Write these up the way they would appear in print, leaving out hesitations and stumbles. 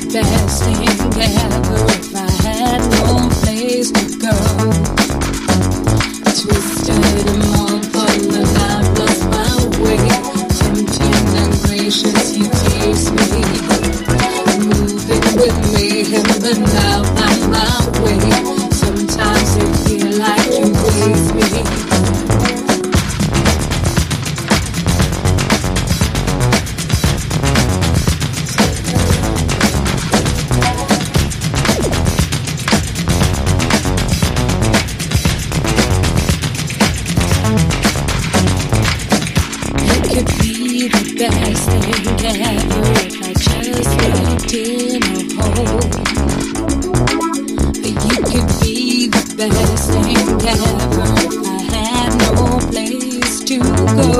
best thing ever if I had no place to go. Twisted and more fun than I lost my way. Tempting and gracious, you tease me. Moving with me and then now I'm my way. Sometimes it feel like you waste me. Best thing ever if I just looked in a hole. You could be the best thing ever if I had no place to go.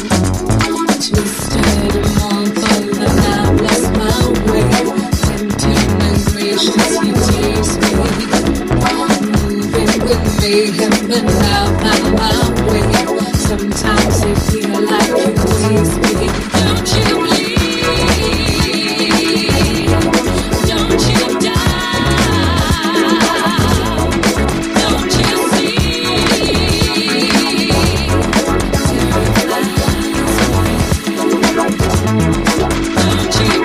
Twisted and mournful and I've lost my way. Tempting and gracious, you tease me. Moving with me and now I'm my way. Sometimes it feel like you waste me. Don't you leave, don't you die, don't you see, don't you